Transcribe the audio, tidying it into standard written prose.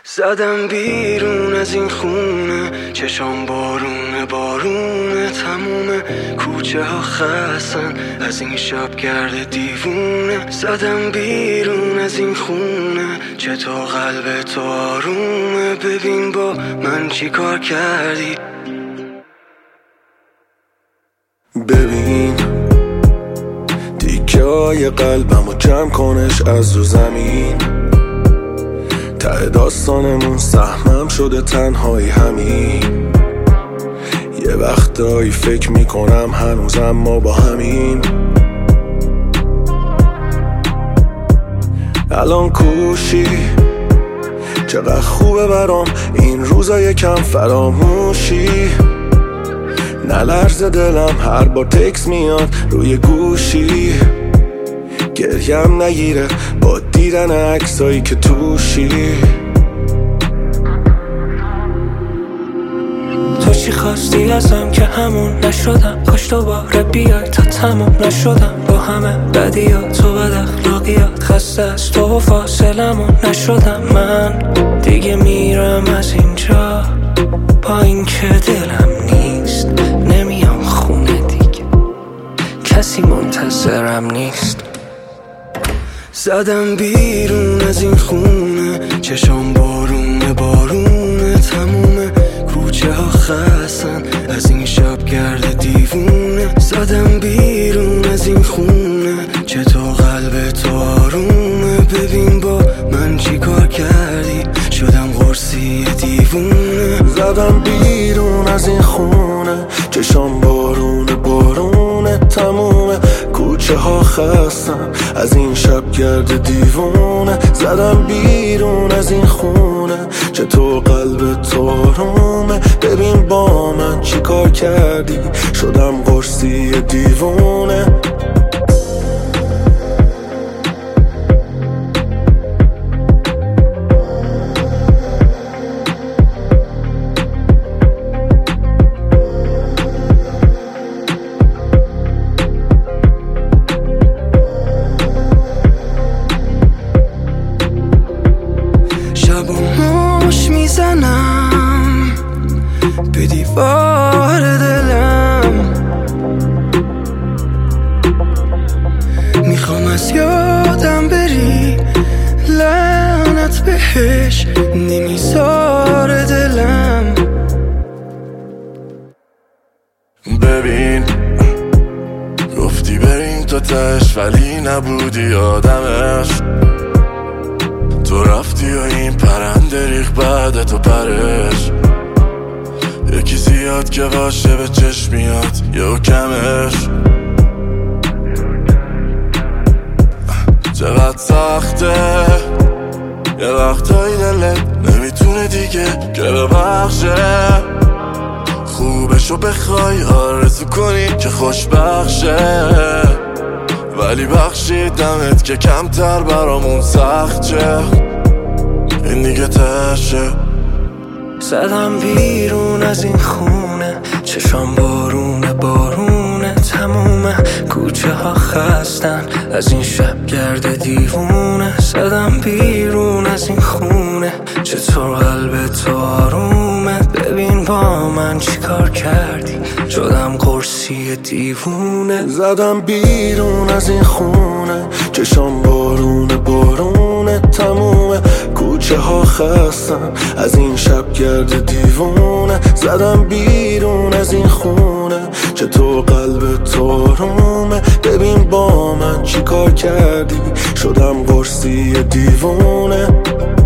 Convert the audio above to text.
زدم بیرون از این خونه، چشام بارونه بارونه، تموم کوچه ها خستن از این شب گرد دیوونه. زدم بیرون از این خونه، چطور قلب تو آرومه، ببین با من چی کار کردی. ببین تیکه های قلبمو جمع کنش از رو زمین، ته داستانمون سهمم شده تنهایی همین. یه وقتایی فکر میکنم هنوزم ما با همین. الان کوشی چقدر خوبه برام این روزا یکم فراموشی. نلرزه دلم هر بار تکس میاد روی گوشی، گریم نگیره با دیدن عکسایی که توشی. تو چی خواستی ازم که همون نشدم، کاش دوباره بیای تا تموم نشدم با همه بدیات و بد اخلاقیات، خسته از تو و فاصلمون نشدم. من دیگه میرم از اینجا با این که دلم نیست، نمیام خونه دیگه کسی منتظرم نیست. زدم بیرون از این خونه، چشام بارونه بارونه، تموم کوچه ها خستن از این شب گرد دیوونه. زدم بیرون از این خونه، چطور قلب تو آرومه، ببین با من چی کار کردی، شدم قرصی دیوونه. زدم بیرون از این خونه، چشام بارونه بارونه، تموم کوچه ها خستم از این شب گرد دیوونه. زدم بیرون از این خونه، چطور قلب تو آرومه، ببین با من چی کار کردی، شدم قرصی دیوونه. شب و موش میزنم به دیوار دلم، میخوام از یادم بری، لعنت بهش نمیذاره دلم. ببین گفتی بریم تا تش ولی نبودی آدمش، تو رفتی و این پرنده ریخ بعد تو پرش. یکی زیاد که باشه به چشم میاد یا کمش. چقدر سخته یه وقتایی دلت نمیتونه دیگه که ببخشه، خوبشو بخوای آرزو کنی که خوشبخشه، ولی بخشیدمت که کمتر برامون سخت چه، این دیگه تشه. زدم بیرون از این خونه، چشام بارونه بارونه، تموم کوچه ها خستن از این شب گرد دیوونه. زدم بیرون از این خونه، چطور قلب تو آرومه، ببین با من چی کار کردی، شدم قرصی دیوونه. زدم بیرون از این خونه، چشام بارونه بارونه، تموم کوچه ها خستم از این شب گرد دیوونه. زدم بیرون از این خونه، چطور قلب تو آرومه، ببین با من چی کار کردی، شدم قرصی دیوونه.